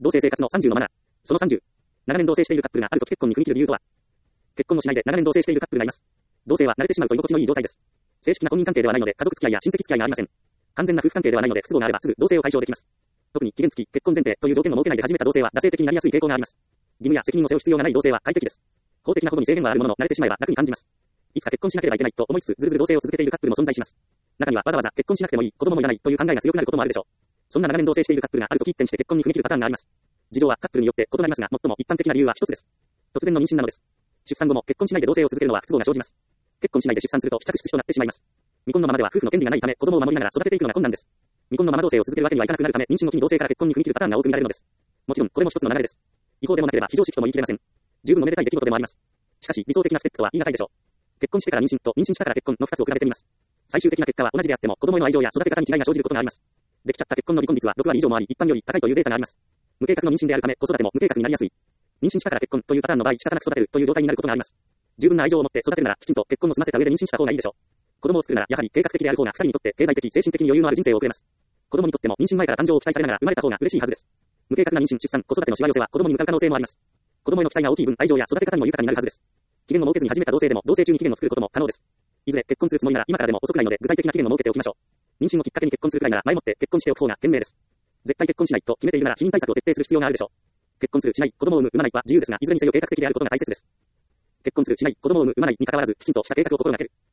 同性生活の30のマナー。その30。長年同棲しているカップルがあると結婚に踏み切る理由とは。結婚もしないで長年同棲しているカップルがいます。同棲は慣れてしまうと居心地のいい状態です。正式な婚姻関係ではないので家族付き合いや親戚付き合いがありません。完全な夫婦関係ではないので不都合があればすぐ同棲を解消できます。特に期限付き、結婚前提という条件を設けないで始めた同棲は惰性的になりやすい傾向があります。義務や責任を背負う必要がない同棲は快適です。法的な保護に制限はあるものの慣れてしまえば楽に感じます。いつか結婚しなければいけないと思いつつずるずる同棲を続けているカップルも存在します。中にはわざわざ結婚しなくてもいい、子供もいらないという考えが強くなることもあるでしょう。そんな長年同棲しているカップルがある時一転して結婚に踏み切るパターンがあります。事情はカップルによって異なりますが、最も一般的な理由は一つです。突然の妊娠なのです。出産後も結婚しないで同棲を続けるのは不都合が生じます。結婚しないで出産すると帰宅出子となってしまいます。未婚のままでは夫婦の権利がないため子供を守りながら育てていくのが困難です。未婚のまま同棲を続けるわけにはいかなくなるため、妊娠後期に同棲から結婚に踏み切るパターンが多く見られるのです。もちろんこれも一つの流れです。違法でもなければ非常識とも言い切れません。十分おめでたい出来事でもあります。しかし理想的なステップとは言い難いでしょう。結婚してから妊娠と妊娠したから結婚の2つを比べてみます。最終的な結果は同じであっても子供への愛情や育て方に違いが生じることがあります。できちゃった結婚の離婚率は6割以上もあり、一般より高いというデータがあります。無計画の妊娠であるため子育ても無計画になりやすい。妊娠したから結婚というパターンの場合、仕方なく育てるという状態になることがあります。十分な愛情を持って育てるならきちんと結婚を済ませた上で妊娠した方がいいでしょう。子供を作るならやはり計画的である方が2人にとって経済的、精神的に余裕のある人生を送れます。子供にとっても妊娠前から誕生を期待されながら生まれた方が嬉しいはずです。無計画な妊娠、出産、子育てのしわ寄せは子供に向かう可能性もあります。子供への期待が大きい分、愛情や育て方にも豊かになるはずです。期限を設けずに始めた同棲でも同棲中に期限を作ることも可能です。いずれ結婚するつもりなら今からでも遅くないので具体的な期限を設けておきましょう。妊娠をきっかけに結婚するくらいなら前もって結婚しておく方が賢明です。絶対結婚しないと決めているなら避妊対策を徹底する必要があるでしょう。結婚する、しない、子供を産む、産まないは自由ですが、いずれにせよ計画的であることが大切です。結婚する、しない、子供を産む、産まないに関わらず、きちんとした計画を心がける。